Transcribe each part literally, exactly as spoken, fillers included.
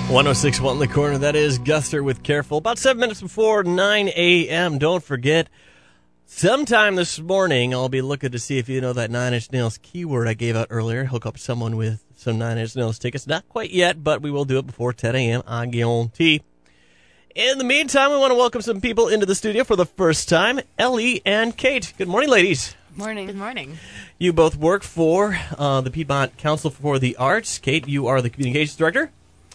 one oh six point one in the corner. That is Guster with Careful. About seven minutes before nine a.m. Don't forget, sometime this morning, I'll be looking to see if you know that Nine Inch Nails keyword I gave out earlier. Hook up someone with some Nine Inch Nails tickets. Not quite yet, but we will do it before ten a.m. I guarantee. In the meantime, we want to welcome some people into the studio for the first time. Ellie and Kate. Good morning, ladies. Morning. Good morning. You both work for uh, the Piedmont Council for the Arts. Kate, you are the communications director.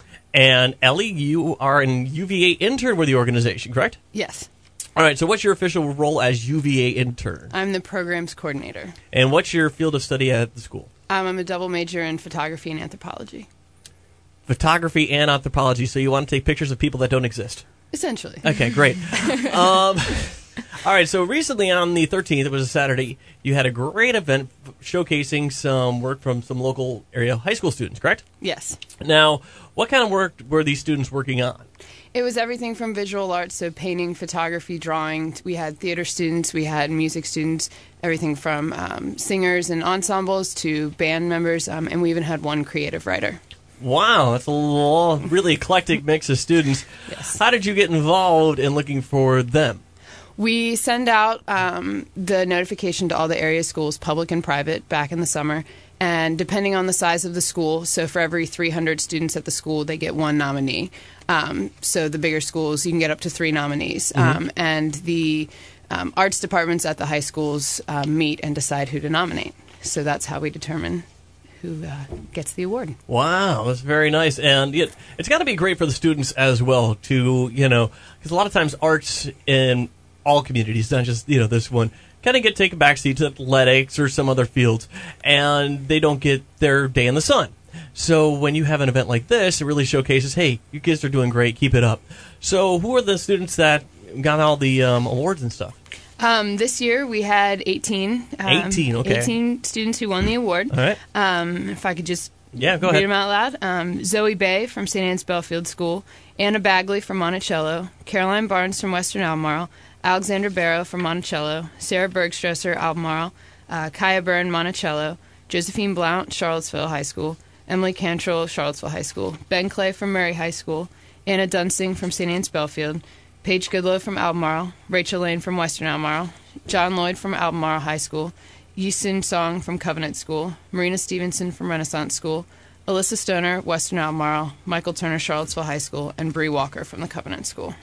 And Ellie, you are an U V A intern with the organization, correct? Yes. All right, so what's your official role as U V A intern? I'm the programs coordinator. And what's your field of study at the school? Um, I'm a double major in photography and anthropology. Photography and anthropology, so you want to take pictures of people that don't exist? Essentially. Okay, great. um, all right, so recently on the thirteenth, it was a Saturday, you had a great event showcasing some work from some local area high school students, correct? Yes. Now, what kind of work were these students working on? It was everything from visual arts, so painting, photography, drawing. We had theater students, we had music students, everything from um, singers and ensembles to band members, um, and we even had one creative writer. Wow, that's a little, really eclectic mix of students. Yes. How did you get involved in looking for them? We send out um, the notification to all the area schools, public and private, back in the summer. And depending on the size of the school, so for every three hundred students at the school, they get one nominee. Um, so the bigger schools, you can get up to three nominees. Mm-hmm. Um, and the um, arts departments at the high schools uh, meet and decide who to nominate. So that's how we determine who uh, gets the award. Wow, that's very nice. And it, it's got to be great for the students as well to, you know, because a lot of times arts in all communities, not just, you know, this one, kind of get taken backseat to athletics or some other fields, and they don't get their day in the sun. So when you have an event like this, it really showcases, hey, you kids are doing great, keep it up. So who are the students that got all the um, awards and stuff? Um, this year we had eighteen. Um, eighteen, okay. eighteen students who won the award. All right. Um, if I could just yeah, go read ahead. them out loud. Um, Zoe Bay from Saint Anne's Belfield School, Anna Bagley from Monticello, Caroline Barnes from Western Albemarle, Alexander Barrow from Monticello, Sarah Bergstresser, Albemarle, uh, Kaya Byrne, Monticello, Josephine Blount, Charlottesville High School, Emily Cantrell, Charlottesville High School, Ben Clay from Murray High School, Anna Dunsing from Saint Anne's Belfield, Paige Goodlow from Albemarle, Rachel Lane from Western Albemarle, John Lloyd from Albemarle High School, Yisun Song from Covenant School, Marina Stevenson from Renaissance School, Alyssa Stoner, Western Albemarle, Michael Turner, Charlottesville High School, and Bree Walker from the Covenant School.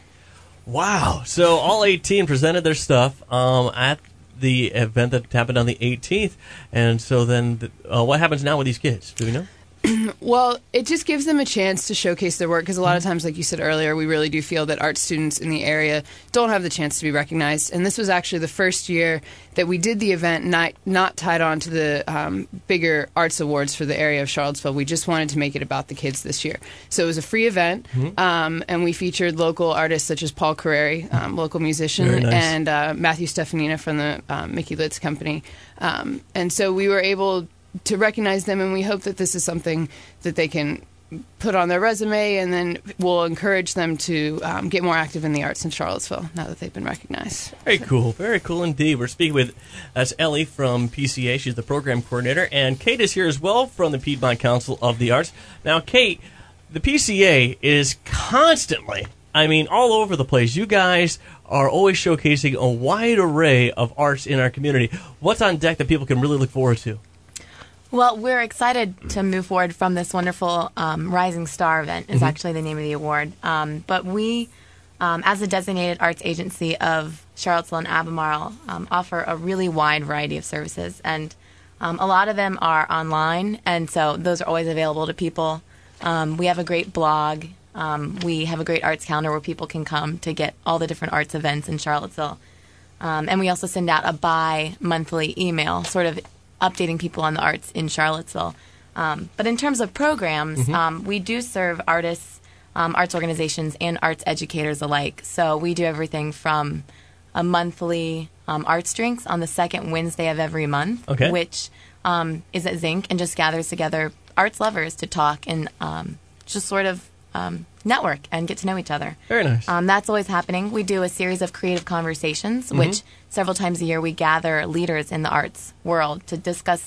Wow. So all eighteen presented their stuff um, at the event that happened on the eighteenth. And so then the, uh, what happens now with these kids? Do we know? Well, it just gives them a chance to showcase their work because a lot of times, like you said earlier, we really do feel that art students in the area don't have the chance to be recognized. And this was actually the first year that we did the event not, not tied on to the um, bigger arts awards for the area of Charlottesville. We just wanted to make it about the kids this year. So it was a free event, mm-hmm. um, and we featured local artists such as Paul Carreri, um, local musician, nice. and uh, Matthew Stefanina from the um, Mickey Litz Company. Um, and so we were able to recognize them, and we hope that this is something that they can put on their resume, and then we'll encourage them to um, get more active in the arts in Charlottesville now that they've been recognized. Very cool. Very cool indeed. We're speaking with that's Ellie from P C A. She's the program coordinator, and Kate is here as well from the Piedmont Council of the Arts. Now, Kate, the P C A is constantly, I mean, all over the place. You guys are always showcasing a wide array of arts in our community. What's on deck that people can really look forward to? Well, we're excited to move forward from this wonderful um, Rising Star event is mm-hmm. actually the name of the award. Um, but we, um, as a designated arts agency of Charlottesville and Albemarle, um, offer a really wide variety of services. And um, a lot of them are online, and so those are always available to people. Um, we have a great blog. Um, we have a great arts calendar where people can come to get all the different arts events in Charlottesville. Um, and we also send out a bi-monthly email, sort of updating people on the arts in Charlottesville. Um, but in terms of programs, mm-hmm. um, we do serve artists, um, arts organizations, and arts educators alike. So we do everything from a monthly um, arts drinks on the second Wednesday of every month, okay. which um, is at Zinc and just gathers together arts lovers to talk and um, just sort of um, network and get to know each other. Very nice. Um, that's always happening. We do a series of creative conversations, mm-hmm. which several times a year we gather leaders in the arts world to discuss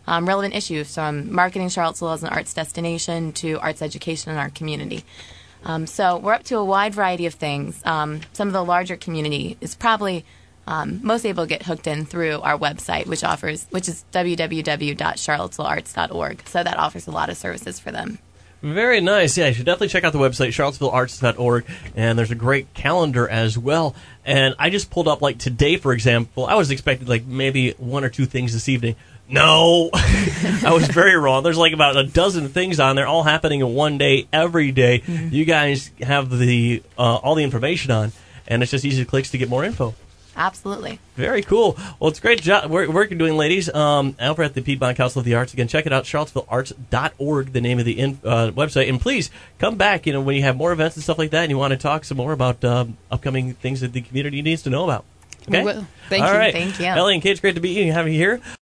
um, relevant issues, from marketing Charlottesville as an arts destination to arts education in our community. Um, so we're up to a wide variety of things. Um, some of the larger community is probably um, most able to get hooked in through our website, which offers, which is w w w dot charlottesville arts dot org. So that offers a lot of services for them. Very nice. Yeah, you should definitely check out the website, charlottesville arts dot org, and there's a great calendar as well. And I just pulled up, like, today, for example, I was expecting, like, maybe one or two things this evening. No, I was very wrong. There's like about a dozen things on there, all happening in one day, every day. Mm-hmm. You guys have the uh, all the information on, and it's just easy clicks to get more info. Absolutely. Very cool. Well, it's great job work, work you're doing, ladies. Um, over at the Piedmont Council of the Arts. Again, check it out, charlottesville arts dot org, the name of the in, uh, website. And please come back, you know, when you have more events and stuff like that, and you want to talk some more about uh, upcoming things that the community needs to know about. Okay. We will. Thank all you. Right. Thank you. Ellie and Kate, it's great to be you have you here.